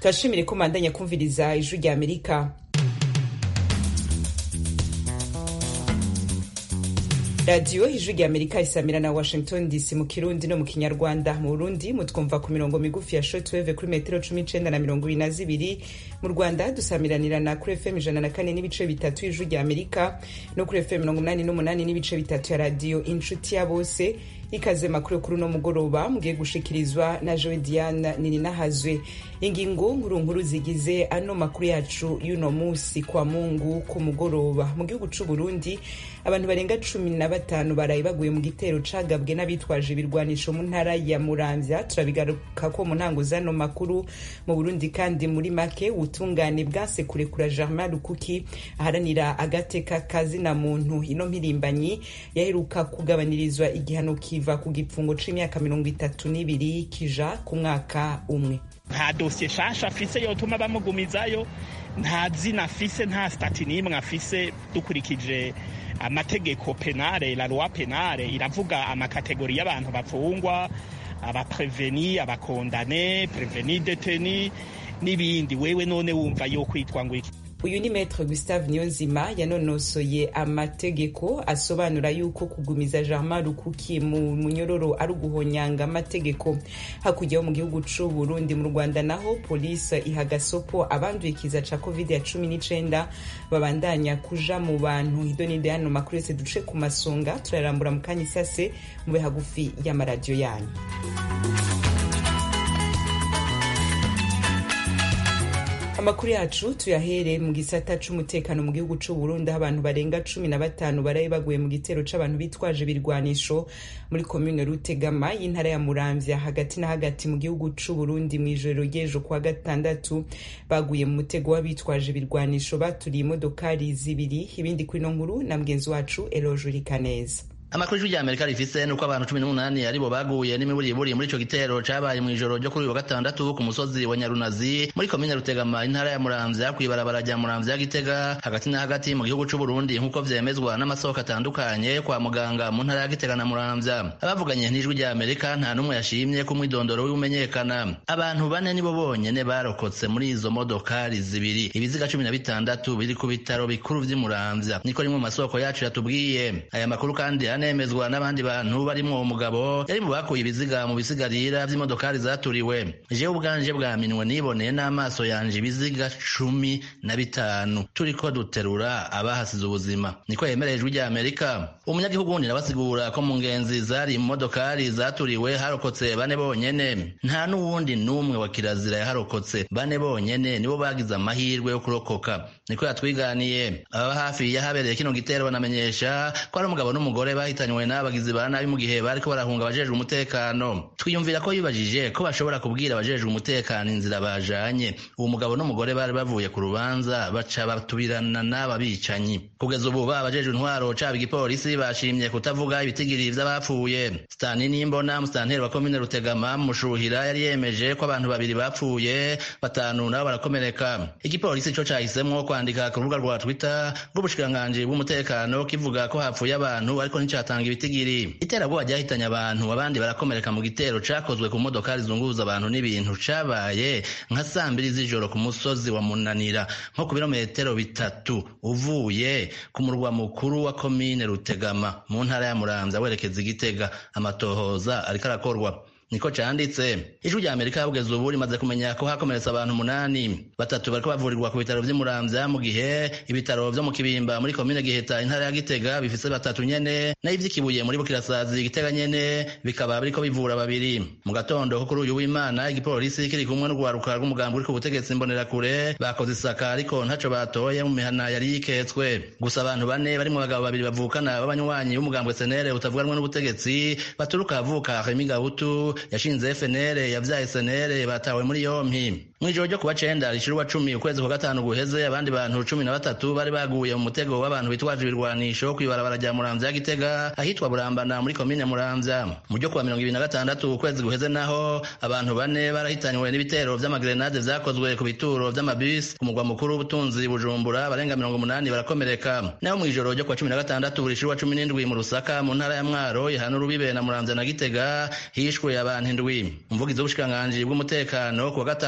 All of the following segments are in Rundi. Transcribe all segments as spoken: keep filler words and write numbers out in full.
turashimire ko mandanya kumviriza ijwi rya Amerika. Radio ijwi rya Amerika isamira na Washington D C mu Kirundi no mu Kinyarwanda. Mu Burundi mutwumva ku mirongo migufi ya shortwave kuri metero cumi n'icenda na mirongo ibiri na zibiri. Mu Rwanda dusamiranira na kuri F M ijana na kane n'ibice bitatu ijwi rya Amerika no kuri F M mirongo umunani n'umunani n'ibice bitatu ya Radio Inshuti ya Bose. Ikaze makuru kuri no mugoroba mugiye gushikirizwa na Joe Diane Nininahazwe. Ingingo nkuru nkuru zigize ano makuru yacu y'uno musi kwa Mungu ku mugoroba. Mu gihugu c'u Burundi abantu barenga cumi na batanu baraye baguye mu gitero cagabwe n'abitwaje ibirwanisho mu ntara ya Muramvya. Turabigaruka ko mu ntango zano makuru. Mu Burundi kandi muri make ubutungane bwase kurekura Germain Rukuki aharanira agateka kazi na muntu. Ino mpirimbanyi yaheruka kugabanirizwa igihano kiva ku gipfungo c'imyaka mirongo itatu n'ibiri kija ku mwaka umwe. Nta dosiye shasha afise yotuma bamugumizayo, nta zina afise, nta stati n'imwe afise. Dukurikije amategeko penale, la loi penale iravuga amakategori y'abantu bafungwa, abapreveni, abakondane, preveni deteni n'ibindi. Wewe none wumva yo kwitwa ngo iki? Uyu ni Maître Gustave Niyonzima yanonosoye amategeko asobanura yuko kugumiza Germain Rukuki mu munyororo ari uguhonyanga amategeko. Hakujyaho mu gihugu c'u Burundi mu Rwanda naho police ihagasopo abanduye ikiza ca covid cumi n'icenda babandanya kuja mu bantu. Idonide hano makuru yose duce ku masonga turarambura mu kanya isase mube hagufi y'amaradiyo yanyu. Amakuru yacu tuyahere mu gisata c'umutekano mu gihugu c'u Burundi. Abantu barenga cumi na batanu baraye baguye mu gitero c'abantu bitwaje birwanisho muri commune Rutegama y'intara ya Muramvya hagati na hagati mu gihugu c'u Burundi. Mwijoro ryejo kwa gatandatu baguye mu mutego w'abitwaje birwanisho baturiye imodokari zibiri. Ibindi kuri no nkuru na mgenzi wacu Eloge Kaneza. Amakuru y'ijwi rya Amerika rifise nuko abantu cumi n'umunani aribo baguye n'imiburiburi muri ico gitero cabaye mw'ijoro ryo kuri uyu wa gatandatu ku musozi wa Nyarunazi muri komine Rutegama intara ya Muramvya kw'ibarabara rya Muramvya Gitega hagati na hagati mu gihugu c'u Burundi nkuko vyemezwa n'amasoko atandukanye kwa muganga mu ntara ya Gitega na Muramvya. Abavuganye n'ijwi rya Amerika nta numwe yashimye ko mwidondoro w'umenyekana. Abantu bane nibo bonyene barokotse muri izo modokari zibiri. Ibiziga cumi na bitandatu biri ku bitaro bikuru vy'i Muramvya niko rimwe mu masoko yacu yatubwiye. Aya makuru kandi nemezwa n'abandi bantu barimwo umugabo yari mu bakuye ibiziga mu bisigarira vy'imodokari zaturiwe. Jewe ubwanje bwaminwe niboneye n'amaso yanje ibiziga cumi na bitanu turiko duterura abahasize ubuzima, niko yemereye ijwi rya Amerika. Umunyagihugu wundi nabasigura ko mu ngenzi zari mu modokari zaturiwe harokotse bane bonyene, nta n'uwundi n'umwe wa kirazira yaharokotse. Bane bonyene nibo bagize amahirwe yo kurokoka, niko yatwiganiye. Aba hafi yahabereye kino gitero banamenyesha ko ari umugabo n'umugore bahitanywe n'abagizi ba nabi mu gihe bariko barahunga abajejwe umutekano. Twiyumvira ko yibajije ko bashobora kubwira abajejwe umutekano inzira bajanye. Uwo mugabo n'umugore bari bavuye ku rubanza baca batubirana n'aba bicanyi. Kugeza ubu abajejwe intwaro caba igipolisi bashimye kutavuga ibitigiri vy'abapfuye. Stani Nimbona, musitanteri wa komine Rutegama Mushuhira, yari yemeje ko abantu babiri bapfuye, batanu nabo barakomereka. Igipolisi co cahisemwo kwandika ku rubuga rwa Twitter rw'ubushikiranganji bw'umutekano kivuga ko hapfuye abantu ariko nicatanga ibitigiri. Iterabwoba ryahitanye abantu, abandi barakomereka mu gitero cakozwe ku modokari zunguruza abantu n'ibintu cabaye nka saa mbiri z'ijoro ku musozi wa Munanira nko ku birometero bitatu uvuye ku murwa mukuru wa komine Rutegama mu ntara ya Muramvya werekeza Igitega. Amatohoza ariko arakorwa, niko canditse. Ijwi rya Amerika kugeza ubu rimaze kumenya ko hakomeretse abantu umunani. Batatu bariko bavurirwa ku bitaro vy'i Muramvya mu gihe ibitaro vyo mu Kibimba muri komine Giheta intara ya Gitega bifise batatu nyene, naho ivy'ikibuye muri Bukirasazi Gitega nyene bikaba biriko bivura babiri. Mu gatondo ko kuri uyu w'Imana igipolisi kiri kumwe n'urwaruka rw'umugambi uri ku butegetsi Imbonerakure bakoze isaka ariko ntaco batoye mu mihana yari yiketswe. Gusa abantu bane barimwo abagabo babiri bavukana b'abanywanyi b'umugambwe S N L utavuganwa n'ubutegetsi baturuka avuka Remy Gahutu yashinze F N L yavyaye S N L batawe muri yompi. Mwijoro ryo kuwa cenda rishirwa cumi ukwezi kwa gatanu guheze abandi bantu cumi na batatu bari baguye mu mutego w'abantu bitwaje ibirwanisho kw'ibarabara rya Muramvya Gitega ahitwa Burambana muri komine Muramvya. Mu ryo kuwa mirongo ibiri na gatandatu ukwezi guheze naho abantu bane barahitanywe n'ibitero vy'amagrenade vyakozwe ku bituro vy'amabisi ku mugwa mukuru w'ubutunzi Bujumbura, barenga mirongo umunani barakomereka. Naho mwijoro ryo kuwa cumi na gatandatu rishirwa cumi n'indwi mu Rusaka mu ntara ya Mwaro ihana urubibe na Muramvya na Gitega hishwe abantu indwi. Umuvugizi w'ubushikiranganji bw'umutekano kuwa gatanu uheze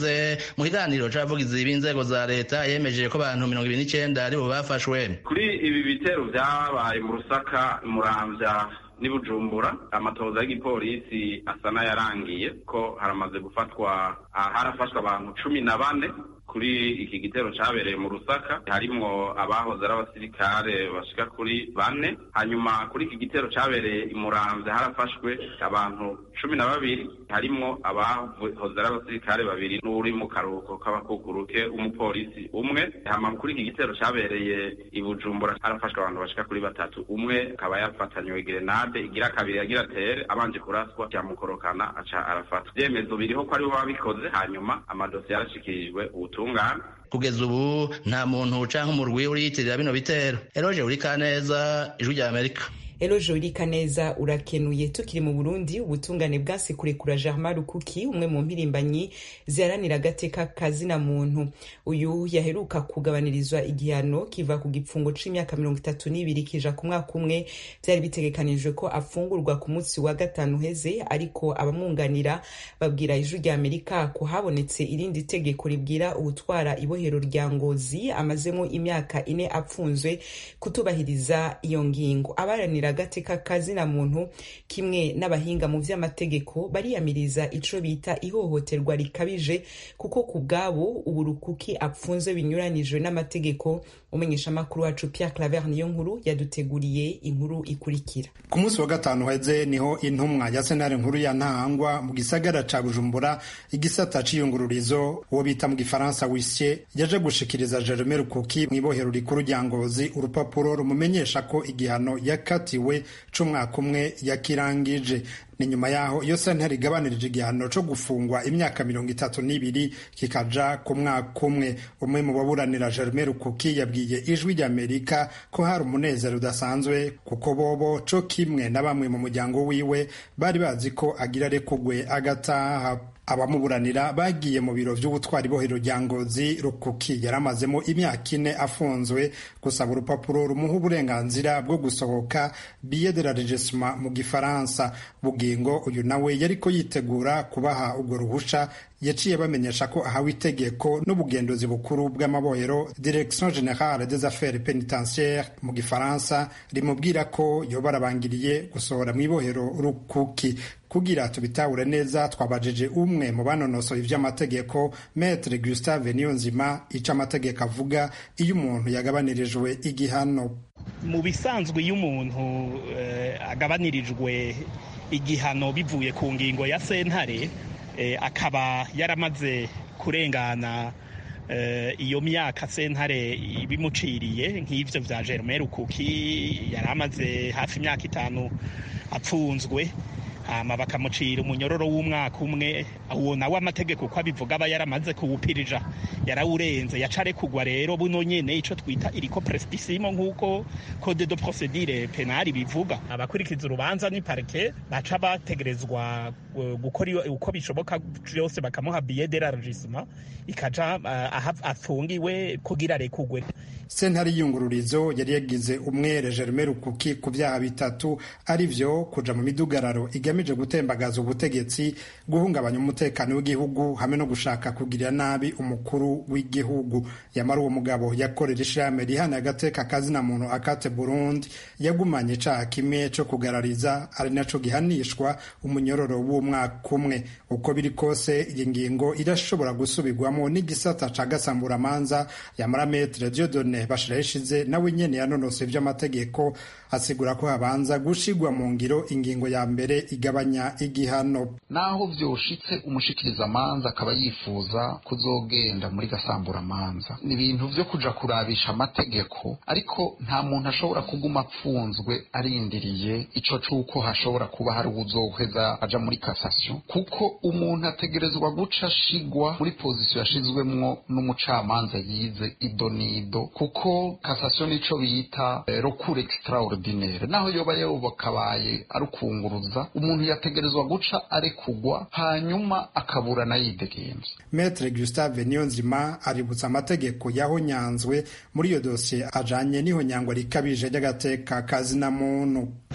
uheze mu kiganiro c'abavugizi b'inzego za leta yemeje ko abantu mirongo ibiri n'icenda aribo bafashwe. Kuri ibi bitero vyabaye mu Rusaka, Muramvya ni Bujumbura, amatohoza y'igipolisi asa n'ayarangiye ko haramaze gufatwa harafashwe abantu cumi na bane kuri iki gitero cabereye mu Rusaka, harimwo abahoze ari abasirikare bashika kuri bane. Hanyuma kuri iki gitero cabereye i Muramvya harafashwe abantu cumi na babiri, harimwo abahoze ari abasirikare babiri n'uri mu karuhuko k'abakukuruke umupolisi umwe. Hama kuri iki gitero cabereye i Bujumbura harafashwe abantu bashika kuri batatu, umwe akaba yafatanywe grenade igira kabiri yagira tere abanje kuraswa cyamukorokana aca arafatwa. Vyemezo biriho ko aribo babikoze, hanyuma amadosiye yarashikirijwe ubutungane. Kugeza ubu nta muntu canke umurwi uriyitirira bino bitero. Eroje Urikaneza, Ijwi rya Amerika. Eloje Urikaneza urakenuye. Tukiri mu Burundi, ubutungane bwase kurekura Germain Rukuki, umwe mu mpirimbanyi ziharanira agateka kazina muntu. Uyu yaheruka kugabanirizwa igihano kiva ku gipfungo c'imyaka mirongo itatu n'ibiri kija ku mwaka umwe. Vyari bitegekanijwe ko afungurwa ku munsi wa gatanu heze, ariko abamwunganira babwira Ijwi rya Amerika ko habonetse irindi tegeko ribwira ubutwara ibohero rya Ngozi amazemo imyaka ine apfunzwe kutubahiriza iyo ngingo. Abaranira agateka kazina muntu kimwe n'abahinga mu vy'amategeko bariyamiriza ico bita ihohoterwa rikabije, kuko ku bwabo ubu Rukuki apfunzwe binyuranijwe n'amategeko. Umenyesha makuru wacu Pierre Claver niyo nkuru yaduteguriye inkuru ikurikira. Ku munsi wa gatanu heze niho intumwa ya sentare nkuru ya Ntahangwa mu gisagara ca Bujumbura igisata c'iyungururizo uwo bita mu gifaransa huissier yaje gushikiriza Germain Rukuki mw'ibohero rikuru rya Ngozi urupapuro rumumenyesha ko igihano yakatiwe c'umwaka umwe yakirangije. Ni nyuma yaho iyo sentare igabanirije igihano co gufungwa imyaka mirongo itatu n'ibiri kikaja ku mwaka umwe. Umwe mu baburanira Germain Rukuki yabwiye Ijwi rya Amerika ko hari umunezero udasanzwe kuko bobo co kimwe na bamwe mu muryango wiwe bari bazi ko agira rekugwe agataha. Abamuburanira bagiye mu biro vy'ubutwari bohero rya Ngozi. Rukuki yaramazemo imyaka ine afunzwe gusaba urupapuro rumuha uburenganzira bwo gusohoka, billet de l'enregistrement mu gifaransa. Bugingo uyu nawe yariko yitegura kubaha ubwo ruhusha yaciye bamenyesha ko ahawe itegeko n'ubugendozi bukuru bw'amabohero Direction Générale des Affaires Pénitentiaires mu gifaransa rimubwira ko yoba arabangiriye gusohora mw'ibohero Rukuki. Kugira tubitahure neza twabajije umwe mu banonosoye ivy'amategeko Maître Gustave Niyonzima ica amategeko avuga iyo umuntu yagabanirijwe igihano. Mu bisanzwe iyo umuntu eh, agabanirijwe igihano bivuye ku ngingo ya sentare eh, akaba yaramaze kurengana eh, iyo myaka sentare ibimuciriye nk'ivyo vya Germain Rukuki yaramaze hafi imyaka itanu apfunzwe, hama bakamucira umunyororo w'umwaka umwe. Uwo nawe amategeko ko abivuga aba yaramaze kuwupirija yarawurenze, yacare kugwa. Rero buno nyene ico twita iriko prescription nk'uko code de procédure pénale bivuga, abakurikiza urubanza ni parquet baca bategerezwa gukora uko bishoboka byose bakamuha billet de l'enregistrement ikaja uh, afungiwe kugira rekugwe. Sentare y'iyungururizo yari yagize umwere Germain Rukuki ku vyaha bitatu, arivyo kuja mu midugararo igamije gutembagaza ubutegetsi, guhungabanya umutekano w'igihugu hamwe no gushaka kugirira nabi umukuru w'igihugu. Yamara uwo mugabo yakorera ishirahamwe rihana agateka kazina muntu Akate Burundi yagumanye icaha kimwe co kugarariza, ari naco gihanishwa umunyororo w'umwaka umwe. Uko biri kose iyi ngingo irashobora gusubirwamo n'igisata ca gasamburamanza. Yamara Maître Dieudonné Bashirayishize nawe nyene yanonose ivy'amategeko asigura ko habanza gushigwa mu ngiro ingingo ya mbere igabanya igihano. Naho vyoshitse umushikiriza amanza akaba yifuza kuzogenda muri gasambura amanza, ni ibintu vyo kuja kurabisha amategeko, ariko nta muntu ashobora kuguma apfunzwe arindiriye ico cuko hashobora kuba hari uzoheza aja muri cassation, kuko umuntu ategerezwa guca shigwa muri position yashizwemwo n'umucamanza yize idonido, kuko cassation nico bita eh, recours extraordinaire. Naho yoba yobakabaye arukunguruza, umuntu yategerezwa guca arekugwa hanyuma akaburana yidegenza. Maître Gustave Niyonzima aributsa amategeko yaho nyanzwe muri iyo dossier ajanye niho nyangwa rikabije ry'agateka kazina muntu.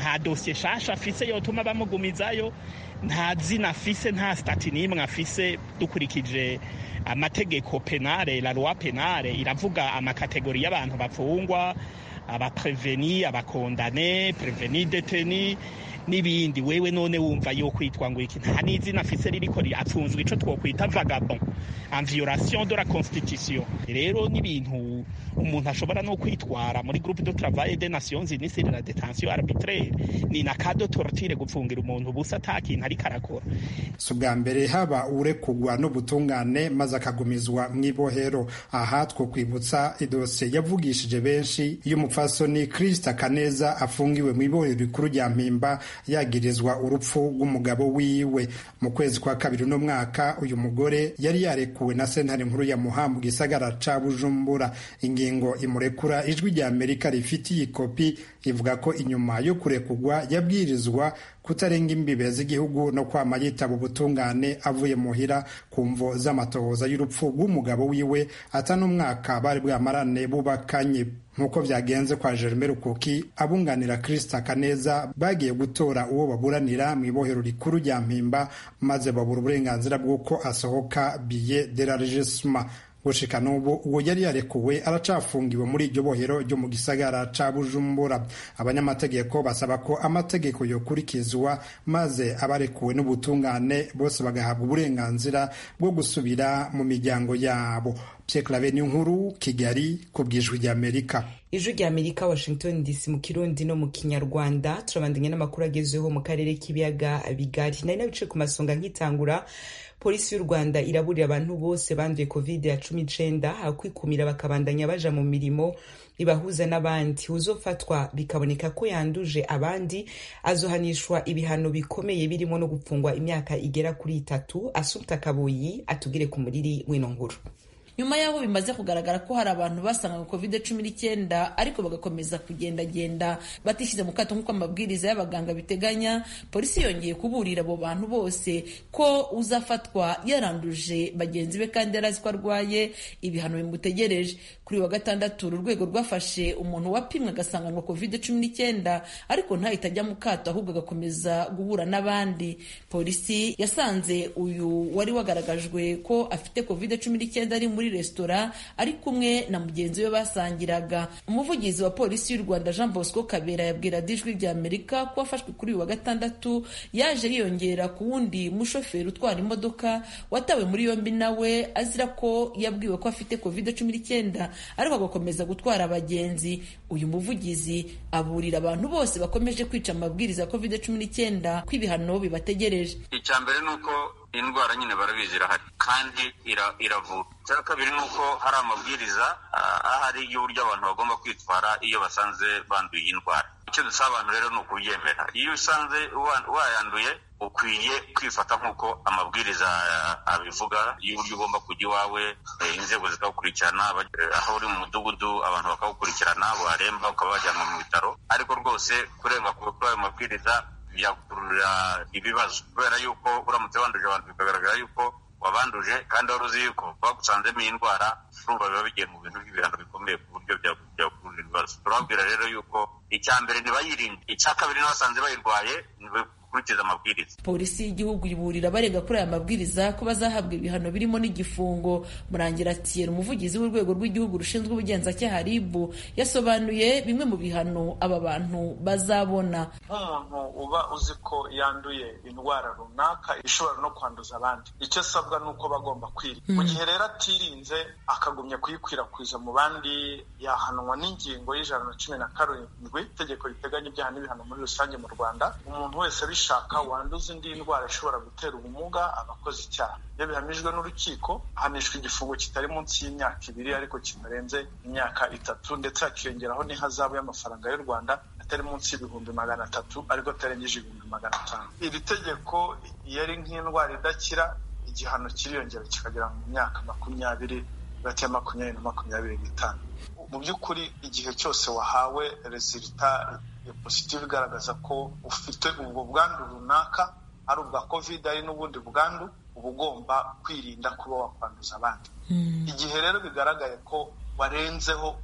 nta dosiye shasha afise yotuma bamugumizayo, nta zina afise, nta stati n'imwe afise. Dukurikije amategeko penale, la loi penale iravuga amakategori y'abantu bafungwa, abapreveni, abakondane, preveni deteni n'ibindi. Wewe none wumva yo kwitwa ngo iki? Nta n'izina afise ririko apfunzwe ico twokwita vagabond en violation de la constitution. Rero n'ibintu umuntu ashobora no kwitwara muri groupe de travail des Nations Unies sur la détention arbitraire. Ni na cas de torture gupfungira umuntu busa atakintu ariko arakora. Si ubwa mbere haba urekugwa n'ubutungane maze akagumizwa mw'ibohero. Aha two kwibutsa idosiye yavugishije benshi y'umupfasoni Krista Kaneza afungiwe mw'ibohero rikuru rya Mpimba yagirizwa urupfu rw'umugabo wiwe. Mu kwezi kwa kabiri no mwaka uyu mugore yari yarekuwe na sentare nkuru ya Muha mu gisagara ca Bujumbura. Ingingo imurekura ijwi rya Amerika rifitiye ikopi ivuga ko inyuma yo kurekugwa yabwirizwa kutarenga imbibe z'igihugu no kwama yitaba ubutungane avuye muhira ku mvo z'amatohoza y'urupfu rw'umugabo wiwe ata n'umwaka bari bwamarane bubakanye. Nk'uko vyagenze kwa Jerome Rukuki, abunganira Krista Kaneza bagiye gutora uwo baburanira mw'ibohero rikuru rya Mpimba maze babura uburenganzira bw'uko asohoka billet de l'enregistrement. Gushika n'ubu uwo yari yarekuwe aracafungiwe muri iryo bohero ryo mu gisagara ca Bujumbura. Abanyamategeko basaba ko amategeko yokurikizwa maze abarekuwe n'ubutungane bose bagahabwa uburenganzira bwo gusubira mu miryango yabo. Pierre Claver Nkuru, Kigali, ku bw'ijwi ry'Amerika. Ijwi ry'Amerika, Washington D C mu Kirundi no mu Kinyarwanda. Turabandanya n'amakuru agezeho mu karere k'ibiyaga bigari. Nari nabice ku masonga nkitangura. Polisi y'u Rwanda iraburira abantu bose banduye covid ya cumi n'icenda hakwikumira bakabandanya baja mu mirimo ibahuza n'abandi. Uzofatwa bikaboneka ko yanduje abandi azohanishwa ibihano bikomeye birimo no gupfungwa imyaka igera kuri itatu. Assumpta Kaboyi atugire ku muriri w'ino nkuru. Nyuma yaho bimaze kugaragara ko hari abantu basanga covid cumi n'icyenda ariko bagakomeza kugendagenda batishyize mu kato nk'uko amabwiriza y'abaganga biteganya, polisi yongeye kuburira abo bantu bose ko uzafatwa yaranduje bagenzi be kandi yarazi ko arwaye ibihano bimutegereje. Kuri wa gatandatu urwego rwafashe umuntu wapimwe agasanganywa covid cumi n'icyenda ariko ntahita ajya mu kato ahubwo agakomeza guhura n'abandi. Polisi yasanze uyu wari wagaragajwe ko afite covid cumi n'icyenda ari muri resitora ari kumwe na mugenzi we basangiraga. Umuvugizi wa polisi y'u Rwanda Jean Bosco Kabera yabwira Ijwi ry'Amerika ko afashwe kuri uyu wa gatandatu yaje yiyongera ku wundi mushoferi utwara imodoka watawe muri yombi nawe azira ko yabwiwe ko afite covid cumi n'icyenda ariko agakomeza gutwara abagenzi. Uyu muvugizi aburira abantu bose bakomeje kwica amabwiriza ya covid cumi n'icyenda ko ibihano bibategereje. Icyambere nuko indwara nyine barabizi irahari kandi iravura. Icya kabiri nuko hari amabwiriza ahari y'uburyo abantu bagomba kwitwara iyo basanze banduye iyi ndwara. Icyo dusaba abantu rero ni ukubyemera. Iyo usanze wayanduye ukwiye kwifata nk'uko amabwiriza abivuga y'uburyo ugomba kujya iwawe, inzego zikagukurikirana, aho uri mu mudugudu abantu bakagukurikirana, waremba ukaba wajyanwa mu bitaro. Ariko rwose kurenga kuri ayo mabwiriza byakurura ibibazo kubera yuko uramutse wanduje abantu bikagaragara yuko wabanduje kandi wari uzi yuko bagusanzemo iyi ndwara, urumva biba bigiye mu bintu by'ibihano bikomeye ku buryo byakurura ibibazo. Turababwira rero yuko icya mbere ntibayirinde, icya kabiri n'abasanze bayirwaye kurikiza amabwiriza. Polisi y'igihugu iburira barega kuri aya mabwiriza ko bazahabwa ibihano birimo n'igifungo. Murangira Thierry, umuvugizi w'urwego rw'igihugu rushinzwe ubugenzacyaha R I B, yasobanuye bimwe mu bihano aba bantu bazabona. Nk'umuntu uba uzi ko yanduye indwara runaka ishobora no kwanduza abandi, icyo asabwa ni uko bagomba kwirinda. Mu gihe rero atirinze akagumya kuyikwirakwiza mu bandi, yahanwa n'ingingo y'ijana na cumi na karindwi itegeko riteganya ibyaha n'ibihano muri rusange mu Rwanda. Umuntu wese shaka wanduza indi ndwara ishobora gutera ubumuga abakoze icyaha, iyo bihamijwe n'urukiko ahanishwa igifungo kitari munsi y'imyaka ibiri ariko kitarenze imyaka itatu, ndetse hakiyongeraho n'ihazabu y'amafaranga y'u Rwanda atari munsi y'ibihumbi magana atatu ariko atarengeje ibihumbi magana atanu. Iri tegeko yari nk'indwara idakira, igihano kiriyongera kikagera mu myaka makumyabiri, hagati ya makumyabiri na makumyabiri n'itanu. Mu by'ukuri igihe cyose wahawe resulta positive igaragaza ko ufite ubwo bwandu runaka, ari ubwa covid ari n'ubundi bwandu, uba ugomba kwirinda kuba wakwanduza abandi. Mm. Igihe rero bigaragaye ko warenzeho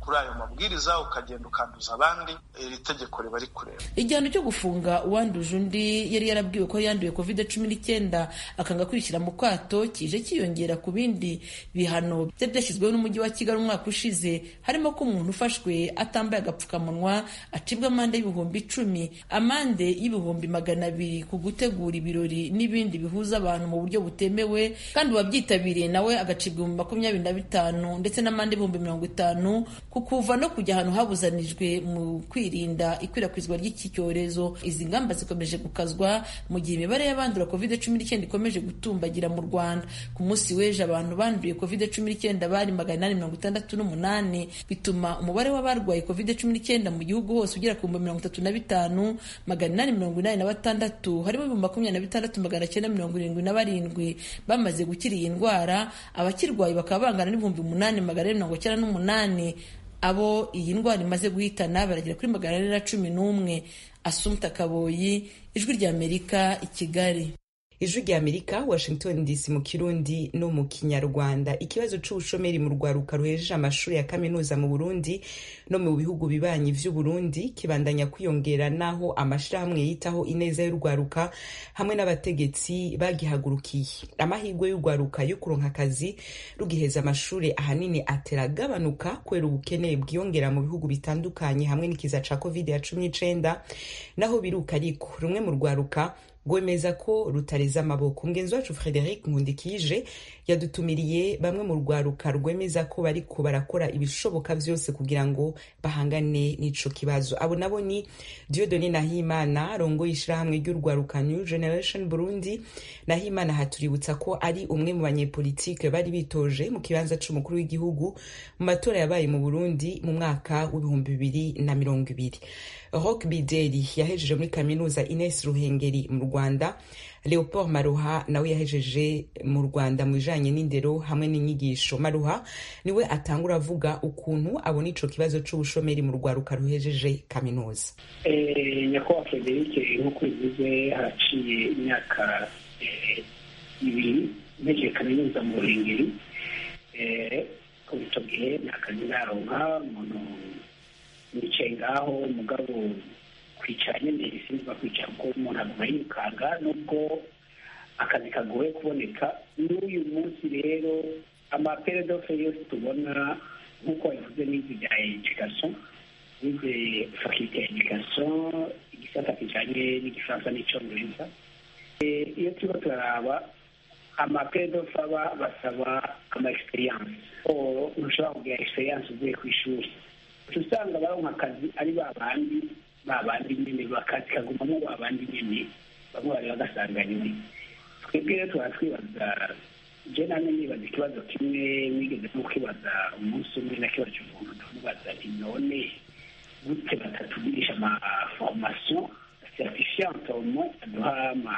kuri ayo mabwiriza ukagenda ukanduza abandi, iri tegeko riba rikureba. Igihano cyo gufunga uwanduje undi yari yarabwiwe ko yanduye covid cumi n'icyenda akanga kwishyira mu kato kije kiyongera ku bindi bihano byari byashyizweho n'umujyi wa Kigali umwaka ushize, harimo ko umuntu ufashwe atambaye agapfukamunwa acibwa amande y'ibihumbi icumi, amande y'ibihumbi magana abiri ku gutegura ibirori n'ibindi bihuza abantu mu buryo butemewe, kandi uwabyitabiriye nawe agacibwa ibihumbi makumyabiri na bitanu ndetse n'amande y'ibihumbi mirongo itanu ku kuva no kujya ahantu habuzanijwe mu kwirinda ikwirakwizwa ry'iki cyorezo. Izi ngamba zikomeje gukazwa mu gihe imibare y'abandura covid cumi n'icyenda ikomeje gutumbagira mu Rwanda. Ku munsi w'ejo abantu banduye covid cumi n'icyenda bari magana inani mirongo itandatu n'umunani, bituma umubare w'abarwaye covid cumi n'icyenda mu gihugu hose ugera ku bihumbi mirongo itatu na bitanu magana inani mirongo inani na batandatu, harimo ibihumbi makumyabiri na bitandatu magana cyenda mirongo irindwi na barindwi bamaze gukira iyi ndwara. Abakirwaye bakaba bangana n'ibihumbi umunani magana ane mirongo icyenda n'umunani. Abo iyi ndwara imaze guhitana baragera kuri magana ane na cumi n'umwe. Assumpta Kaboyi, Ijwi ry'Amerika, i Kigali. Ijwi ry'Amerika, Washington D C mu Kirundi no mu Kinyarwanda. Ikibazo c'ubushomeri mu rwaruka ruhejeje amashuri ya kaminuza mu Burundi no mu bihugu bibanyi vy'u Burundi kibandanya kwiyongera, naho amashirahamwe yitaho ineza y'urwaruka hamwe n'abategetsi bagihagurukiye. Amahirwe y'urwaruka yo kuronka akazi rugiheza amashuri ahanini ateragabanuka kubera ubukene bwiyongera mu bihugu bitandukanye hamwe n'ikiza ca covid cumi n'icyenda. Naho biruka ariko rumwe mu rwaruka gwemeza ko rutareza amaboko. Mugenzi wacu Frederic Nkundikije yadutumiriye bamwe mu rwaruka rwemeza ko bariko barakora ibishoboka vyose kugira ngo bahangane n'ico kibazo. Abo nabo ni Dieudonné Nahimana arongoye ishirahamwe ry'urwaruka New Generation Burundi. Nahimana hatuributsa ko ari umwe mu banyepolitike bari bitoje mu kibanza c'umukuru w'igihugu mu matora yabaye mu Burundi mu mwaka w'ibihumbi bibiri na mirongo ibiri. Roch Bideri yahejeje muri kaminuza Ines Ruhengeri mu Rwanda. Leopold Maruha nawe yahejeje mu Rwanda mu bijanye n'indero hamwe n'inyigisho. Maruha niwe atangura avuga ukuntu abona ico kibazo c'ubushomeri mu rwaruka ruhejeje kaminuza. Eh, nyakubahwa Frederic, nk'uko bivuze haraciye imyaka ibiri mpejeje kaminuza mu Ruhengeri. Eh, ko icyo gihe nakazi naronka umuntu nicaye ngaho umugabo kwicara nyine sinzi bakwicara ko umuntu aguma yikanga nubwo akazi kagoye kuboneka. N'uyu munsi rero amapere d'offre yose tubona nk'uko bivuze n'izi bya education, n'izi faculté ya education, igisata kijanye n'igifaransa n'icyongereza. Iyo turiko turaraba amapere d'offre aba basaba ama experience, o ntushobora kugira experience uvuye ku ishuri. Usanga baronka akazi ari babandi babandi nyine bakazi kagumamo babandi nyine bamwe bari bagasanganywe. Twebwe rero tuba twibaza, je nane nibaza ikibazo kimwe nigeze no kwibaza umunsi umwe na kibazo cy'umuntu tumubaza ati none gute batatugirisha ama formation certifiante au moins aduha ama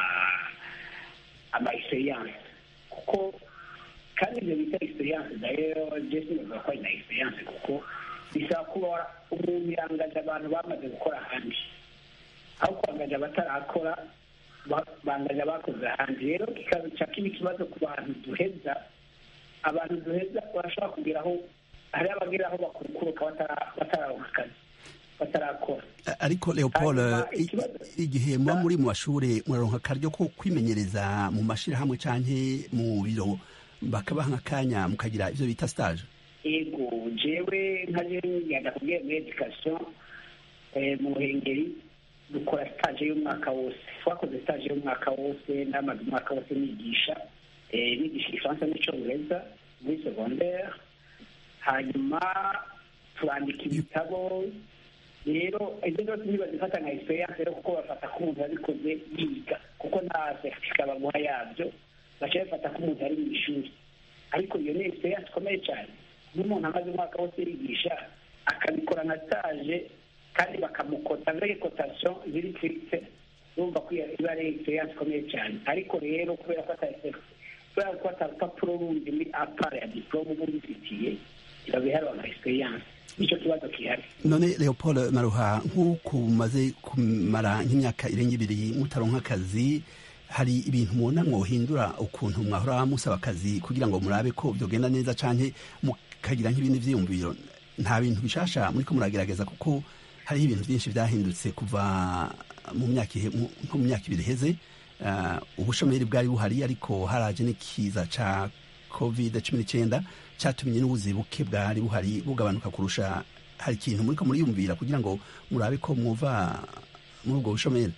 ama experience, kuko kandi ibyo bita experience d'ailleurs je sinumva ko ina experience kuko bisaba kuba umuntu yangaje abantu bamaze gukora ahandi, aho kwangaje abatarakora bangaje abakoze ahandi. Rero kikaza cyakindi kibazo ku bantu duheza, abantu duheza barashobora kugeraho, hari abageraho bakurukuruka batararonka akazi batarakora. Ariko Leopold, igihe muba muri mu mashuri muraronka akaryo ko kwimenyereza mu mashirahamwe canke mu biro bakabaha nk'akanya mukagira ivyo bita stage? Ego jewe nkaje yanda kubwiye muri education mu Ruhengeri dukora stage y'umwaka wose. Twakoze stage y'umwaka wose n'amaze umwaka wose nigisha nigisha igifaransa n'icyongereza muri secondaire, hanyuma turandika ibitabo. Rero ibyo byose ntibazifata nka experience rero kuko bafata ko umuntu yabikoze yiga, kuko nta certificat bamuha yabyo, baca bafata ko umuntu ari mu ishuri. Ariko iyo ni experience ikomeye cyane. N'umuntu amaze umwaka wose yigisha akabikora nka stage kandi bakamukota avec cotation ziri fixe, urumva ko iba ari experience ikomeye cyane. Ariko rero kubera ko kubera ko atarupapuro rundi muri apare ya diplome uba ubifitiye irabiharwa nka experience. Nicyo kibazo kihari. None Leopold Maruha, nk'uko umaze kumara nk'imyaka irenga ibiri mutaronka akazi, hari ibintu mubona mwohindura ukuntu mwahora musaba akazi kugira ngo murabe ko byogenda neza canke mukagira nk'ibindi vyiyumviro? nta bintu bishasha muriko muragerageza kuko hariho ibintu byinshi byahindutse kuva mu myaka nko mu myaka ibiri iheze. Uh, ubushomeri bwari buhari ariko haraje n'ikiza ca covid cumi n'icyenda cyatumye n'ubuzi buke bwari buhari bugabanuka kurusha. Hari ikintu muriko muriyumvira kugira ngo murabe ko mwuva muri ubwo bushomeri?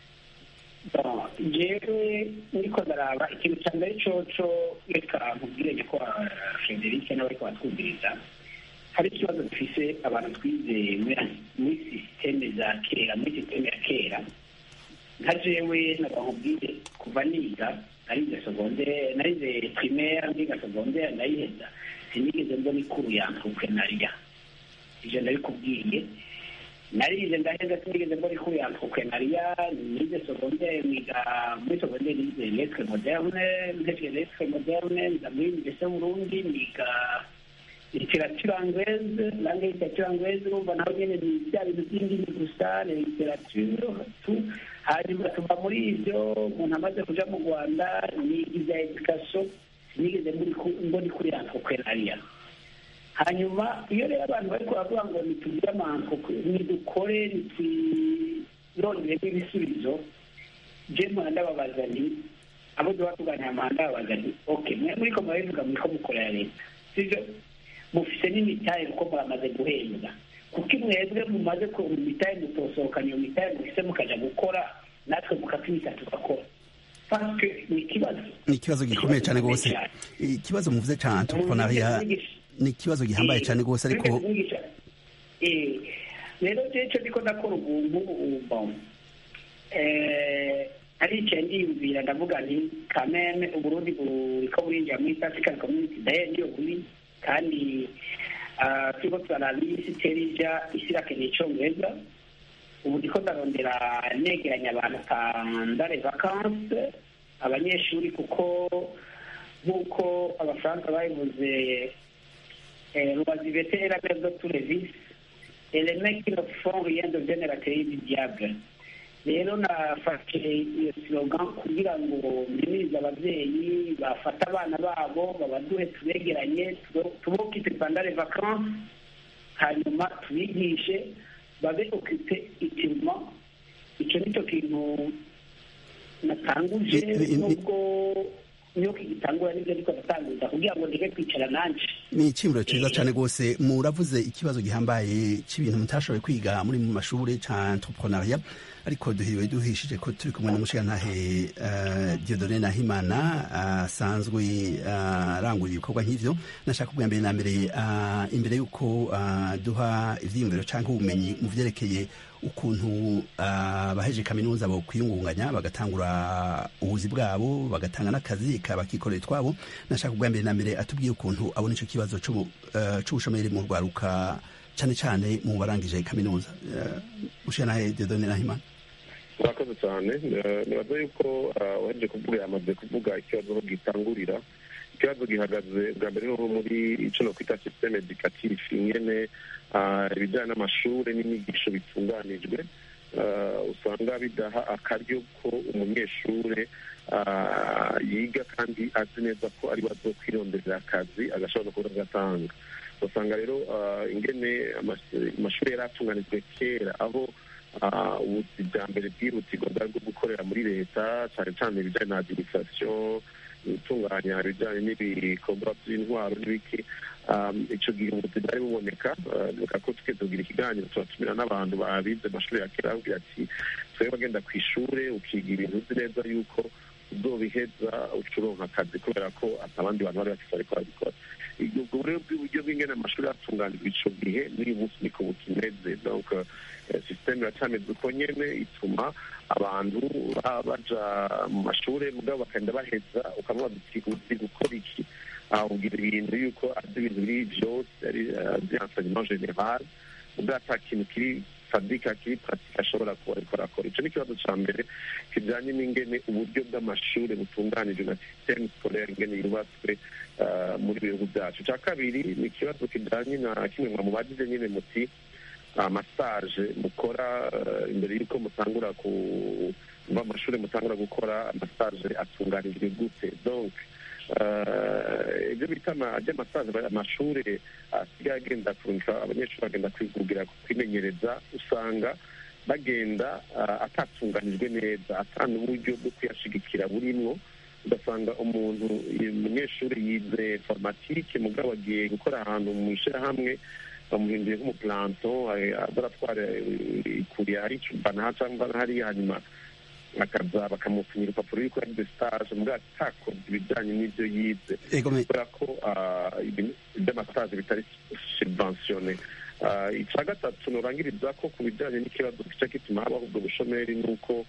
jewe niko ndaraba ikintu cya mbere coco reka nkubwire ko Frederic n'abariko batwumviriza hari ikibazo dufise abantu twize muri systeme za kera muri systeme ya kera nka jewe nakubwire kuva niga narize secondaire narize primaire ndiga secondaire nayiheza sinigeze mbona ikuru ya entrepreneuria ije ndabikubwiye narize ndaheza sinigeze mbona ikuru ya entrepreneuria nize secondaire niga muri secondaire nize lettre moderne nize lettre moderne nza muri université Burundi niga literature anglaise langue literature anglaise urumva naho nyene ni bya bintu by'indimi gusa literature tu hanyuma tuva muri ivyo umuntu amaze kuja mu Rwanda nigize education sinigeze mbona ikuru ya entrepreneuria. Hanyuma iyo rero abantu bariko baravuga ngo nitugire amanko nidukore nitwirondere n'ibisubizo je mpora ndababaza nti abo duba tuganira mpora ndababaza nti okay mwe muriko murabivuga muriko mukorera leta sivyo mufise n'imitahe kuko muramaze guhembwa kuko mwebwe mumaze ko imitahe mutosohokana iyo mitahe mufise mukaja gukora natwe mukatwita tugakora parce ni ikibazo ni ikibazo gikomeye cyane rwose. Ikibazo muvuze cyane entrepreneuria ni ikibazo gihambaye cyane rwose ariko eh rero cyo ndiko ndakora ubuntu ubwo eh ari icyendi yumvira ndavuga nti kameme Uburundi buriko burinjira muri East African Community daye niyo buri kandi ah tuko twarabisi terija isirakeneye icongereza ubu ndiko ndarondera negeranya abantu pandare vacances abanyeshuri kuko nk'uko abafaransa babivuze l'oisiveté est la mère de tous les vices et les mecs qui ne font rien deviennent la théorie du diable. Rero nafashe iyo slogan kugira ngo mbimirize abavyeyi bafata abana babo babaduhe tubegeranye tubokite pendant les vacances hanyuma tubigishe babe occupé utilement. Icyo nicyo kintu natanguje nubwo nyoki gitangura n'ibyo ariko natanguza kugira ngo ndeke kwicara nanje. Ni ikimburo cyiza cyane rwose. Muravuze ikibazo gihambaye cy'ibintu mutashoboye kwiga muri mu mashuri ca entrepreneuria ariko duhiriwe duhishije ko turi kumwe n'umushigantahe uh, Dieudonné Nahimana asanzwe uh, arangura ibikorwa nk'ivyo. Nashaka kubwira mbere na mbere uh, imbere yuko uh, duha ivyiyumviro canke ubumenyi mu vyerekeye ukuntu abaheje uh, kaminuza bo kwiyungunganya bagatangura ubuzi bwabo bagatanga n'akazi kabakikorera twabo. Nashaka kubwira mbere na mbere atubwiye ukuntu abona ico kibazo c'ubushomeri mu rwaruka cyane cyane mu barangije kaminuza. Ushanaye Dieudonné Nahimana. Murakoze cyane. Nibaza yuko waheje kuvuga yamaze kuvuga ikibazo gitangurira. Ikibazo gihagaze bwa mbere no muri ico no kwita systeme educatif ingene ibijyanye n'amashuri n'inyigisho bitunganijwe usanga bidaha akaryo ko umunyeshuri yiga kandi azi neza ko ari bazo kwirondera akazi agashobora kuba agatanga. Usanga rero ingene amashuri yari atunganijwe kera aho ubuzi bwa mbere bwihutirwa bwari bwo gukorera muri leta cyane cyane ibijyanye na administration gutunganya ibijyanye n'ibikorwa by'intwaro n'ibiki. Icyo gihe ubuzi bwari buboneka reka ko twese tugira ikiganiro tubatumira n'abantu babize amashuri ya kera bavuga ati twebwe bagenda ku ishuri ukiga ibintu uzi neza yuko uzobiheza ucuronka akazi kubera ko atabandi bantu bari bafite ariko babikora. ubwo rero bw'uburyo bw'ingene amashuri atunganijwe ico gihe n'uyu munsi niko bukimeze. Donc systeme iracameze uko nyene ituma abantu baja mu mashuri mugabo bakagenda baheza ukamubaza uti uzi gukora iki, ubwira ibintu yuko azi ibintu biri vyose ari enseignement général ubwo ata kintu kiri fabika kiri pratique ashobora kuba ariko arakora. Ico ni ikibazo ca mbere kijanye n'ingene uburyo bw'amashuri butunganijwe na systeme scolaire ingene yubatswe muri bihugu byacu. Ca kabiri ni ikibazo kijanye na kimwe mu bagize nyene muti amassage mukora imbere y'uko mutangura ku mu mashuri mutangura gukora amasaje atunganijwe gute. Donc ibyo bita amasaje amashuri asigaye agenda kurusha abanyeshuri bagenda kwigugira kwimenyereza, usanga bagenda atatunganijwe neza, atanga uburyo bwo kuyashigikira burimwo. ugasanga umuntu umunyeshuri yize informatike mugabo agiye gukora ahantu mu ishyirahamwe bamuhinduye nk'umuplanto baratwara ikuriye hari icubana cyangwa hari hanyuma akaza bakamupfunyira urupapuro yuko yagize stage mugabo atakoze ibijyanye n'ibyo yize kubera ko iby'amasaje bitari subventione. icya gatatu nurangiriza ko ku bijyanye n'ikibazo gica gituma habaho ubwo bushomeri ni uko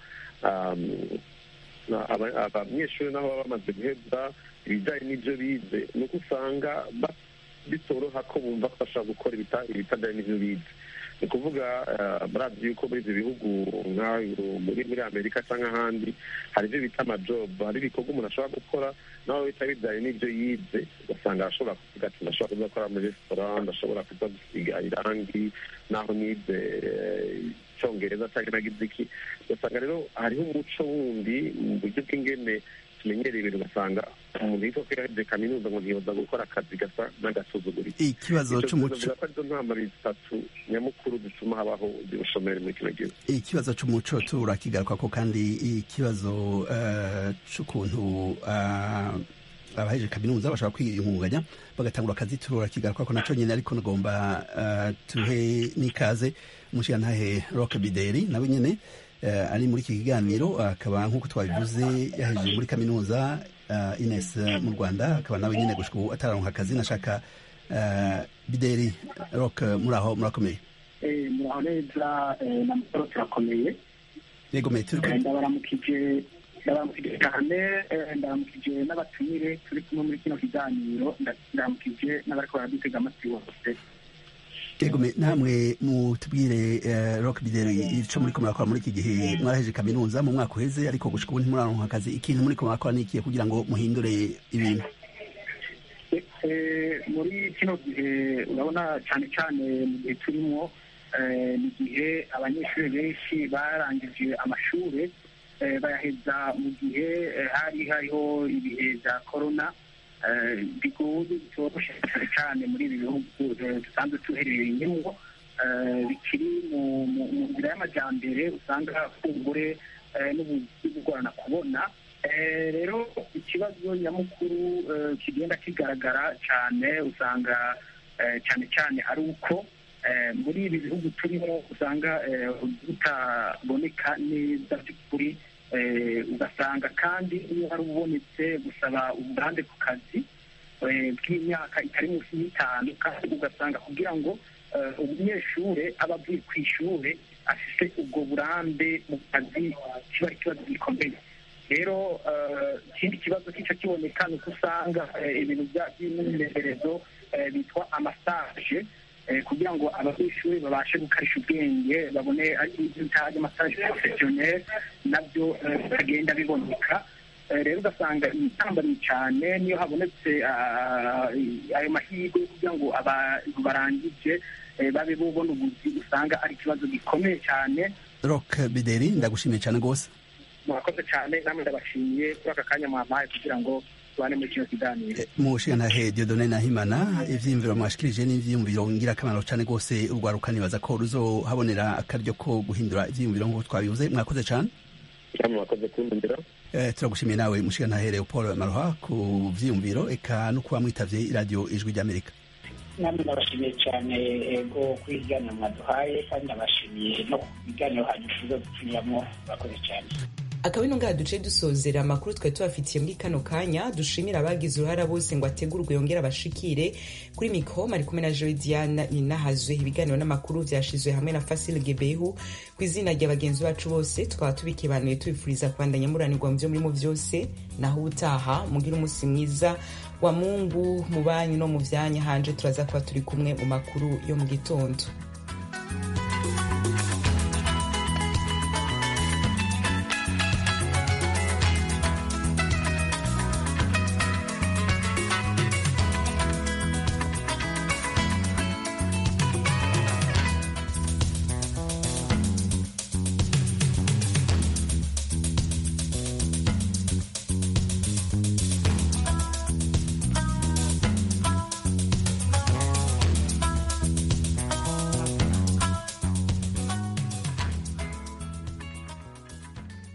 abanyeshuri naho baba bamaze guheza ibijyanye n'ibyo bize ni uko usanga bitoroha ko bumva ko bashobora gukora ibitajyanye n'ibyo bize. ni ukuvuga murazi yuko muri ibyo bihugu muri muri amerika cyangwa ahandi hari ibyo bita amajobu, hari ibikorwa umuntu ashobora gukora nawe bita bijyanye n'ibyo yize, ugasanga arashobora kuvuga ati ndashobora kuza gukora muri resitora, ndashobora kuza gusiga irangi naho nize icyongereza cyangwa nagize iki. ugasanga rero hariho umuco wundi mu buryo bw'ingene tumenyereye ibintu, ugasanga umuntu yitwa ko yahejeje kaminuza ngo ntiyoza gukora akazi gasa n'agasuzuguriro. ikibazo cy'umuco izo ntambara zitatu nyamukuru zituma habaho ubushomeri muri kino gihugu. ikibazo cy'umuco turakigaruka ko, kandi ikibazo cy'ukuntu abahejeje kaminuza bashobora kwiyungunganya bagatangura akazi turakigaruka ko nacyo nyine, ariko nagomba tuhe n'ikaze umushirantahe Roch Bideri nawe nyine ari muri iki kiganiro, akaba nk'uko twabivuze yahejeje muri kaminuza Ines mu Rwanda, akaba nawe nyine gushika ubu atararonka akazi. nashaka Bideri Roch muraho murakomeye? muraho neza namukoro turakomeye. yego me turi ndabaramukije ndabaramukije cyane, ndabaramukije n'abatumire turi kumwe muri kino kiganiro, ndabaramukije n'abariko baradutega amatwi bose. yego namwe mutubwire Roch Bideri ico muri ko murakora muri iki gihe mwaraheje kaminuza mu mwaka uheze, ariko gushika ubu ntimuraronka akazi. ikintu muri ko murakora ni ikihe kugira ngo muhindure ibintu? muri kino gihe urabona cyane cyane mu gihe turimo ni igihe abanyeshuri benshi barangije amashuri bayaheza mu gihe hari hariho ibihe bya korona bigoye bitoroshe cyane cyane muri ibi bihugu dusanzwe tuherereyemo, bikiri mu nzira y'amajyambere, usanga kumbure n'ubuzi bugorana kubona. rero ikibazo nyamukuru kigenda kigaragara cyane, usanga cyane cyane ari uko muri ibi bihugu turimo usanga butaboneka neza by'ukuri, ugasanga kandi iyo hari ubonetse gusaba uburambe ku kazi bw'imyaka itari munsi y'itanu, kandi ugasanga kugira ngo umunyeshuri aba avuye ku ishuri afite ubwo burambe mu kazi kiba ari ikibazo gikomeye. rero ikindi kibazo kica kiboneka ni uko usanga ibintu by'imyimenyerezo bitwa amasaje, kugira ngo abanyeshuri babashe gukarisha ubwenge babone ibitaje amasaje professionnel, nabyo bikagenda biboneka. rero ugasanga itambariye cyane niyo habonetse ayo mahirwe kugira ngo abantu barangije babe bubona ubuzi, usanga ari ikibazo gikomeye cyane. Roch Bideri ndagushimiye cyane rwose. murakoze cyane, namwe ndabashimiye kuri aka kanya mwampaye kugira ngo tubane muri kino kiganiro. Mushirantahe Dieudonné Nahimana, ivyiyumviro mwashikirije n'ivyiyumviro ngirakamaro cyane rwose, urwaruka nibaza ko ruzohabonera akaryo ko guhindura ivyiyumviro nk'uko twabivuze. mwakoze cyane. mwakoze kundindira. turagushimiye nawe Mushirantahe Leopold Maroha ku vyiyumviro eka no kuba mwitavye iradiyo Ijwi ry'Amerika. namwe ndabashimiye cyane ego kuri ibiganiro mwaduhaye, kandi ndabashimiye no ku biganiro hanyuma tuzo dutumiramo. murakoze cyane. akaba ino ngaha duce dusozera amakuru twari tubafitiye muri kano kanya. dushimira abagize uruhara bose ngo ategurwe yongera abashikire. kuri mikro mari kumwe na Joy Diana Ninahazwe. ibiganiro n'amakuru vyashizwe hamwe na Fasil Gebehu. ku izina rya bagenzi bacu bose tukaba tubikibanuye tubifuriza kubandanya muranirwa mu vyo murimo vyose, naho utaha mugira umunsi mwiza wa Mungu mu banyu no mu vyanya hanje. turaza kuba turi kumwe mu makuru yo mu gitondo.